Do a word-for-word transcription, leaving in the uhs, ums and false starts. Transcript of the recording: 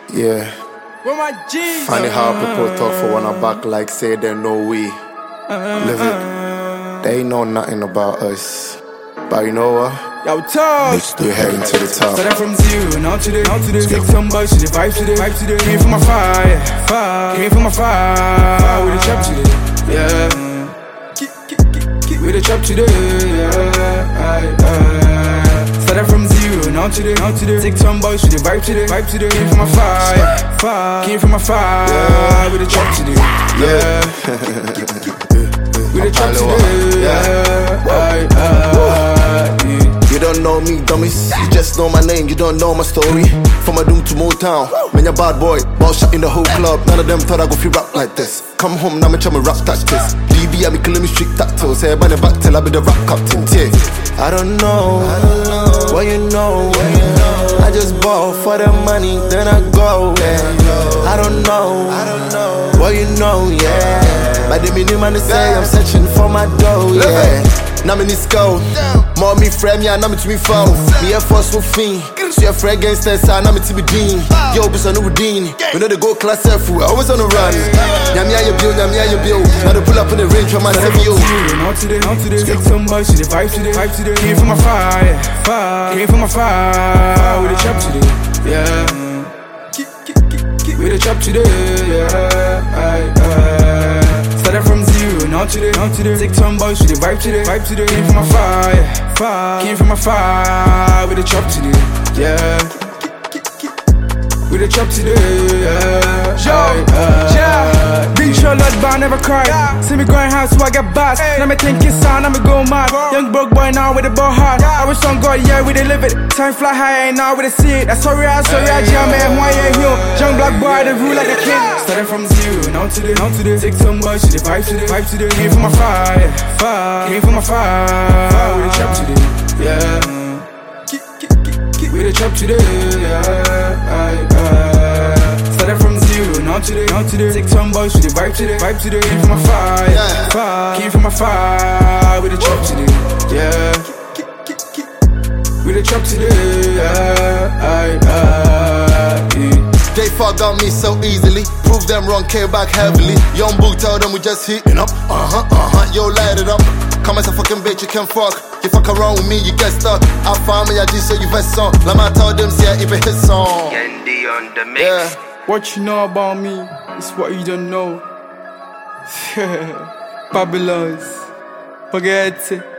Yeah. Funny how people talk for one our back like say they know we live it. They know nothing about us. But you know what? Yo, talk. We're heading to the top. Started from zero, now to the, now to the. Take some boys to the vibe to the, vibe to the. Came from my fire, fire. Came from my fire. With a trap to the, yeah. With a trap to the, yeah. Started from zero, now to the, now to the. Take some boys to the vibe to the, vibe to the. Came from my fire, fire. Came from my fire. Yeah. With a trap to the, yeah. With a trap to the, yeah. yeah. You don't know me, dummies. You just know my name, you don't know my story. From my doom to Motown, man, you bad boy. Ball shot in the whole club. None of them thought I go free rap like this. Come home, now me try me rap tactics. D B, I be killing me street tactiles. Say, by the back till I be the rap captain. Yeah. I don't know, I don't know what you know. What you know. I just ball for the money, then I go. Yeah. I don't know, I don't know what you know. Yeah. By the minimum, they say I'm searching for my dough. Yeah. Now me need go. Mommy friend, yeah, now me to me phone. Me a force for fiend. So your friend against us, now me to be dean. Yo, bis on the Udine. We know they go class F, we always on the run. Yamia, you build, Yamia, you build. Now they pull up in the range from my seven yo. Now to the, now to the. Take some boys to the vibe to the, vibe to the. Came from my fire, fire. Came from my fire. With a trap to the, yeah. With a trap to the, yeah. Started from zero, now to the, now to the. Take some boys to the vibe to the, vibe to the. Came from my fire, fire. Came from my fire. With a trap to the, yeah. With a trap to the, yeah. Yo, yeah. Big show lot, but I never cry. See me going hard, so I get bass. Now me thinking sound, now me go mad. Young broke boy now with the ball hard. I was on God, yeah, we dey live it. Time fly high, and now we dey see it. That's sorry, I sorry, I jam man. Why ain't you? Young black boy, they rule like a king. Started from zero, now to the, now to the. Take some boys to the vibe to the, vibe to the. Came from my fire, fire. Came from my fire. With a trap to the, yeah. With a trap to the, yeah. Started from zero, now to the, now to the. Take some boys to the vibe to the, vibe to the. Came from my fire, Yeah. fire. Came from my fire. With a trap to the, yeah. With a trap to the, yeah. They fuck on me so easily. Prove them wrong, came back heavily. Young book tell them we just hitting up. Uh huh, uh huh, yo, light it up. Come as a fucking bitch, you can fuck. You fuck around with me, you get stuck. I found me, I just so you vest on. Like I told them, see, if it hit song. Yendi on the mix. Yeah. What you know about me is what you don't know. Babylons, forget it.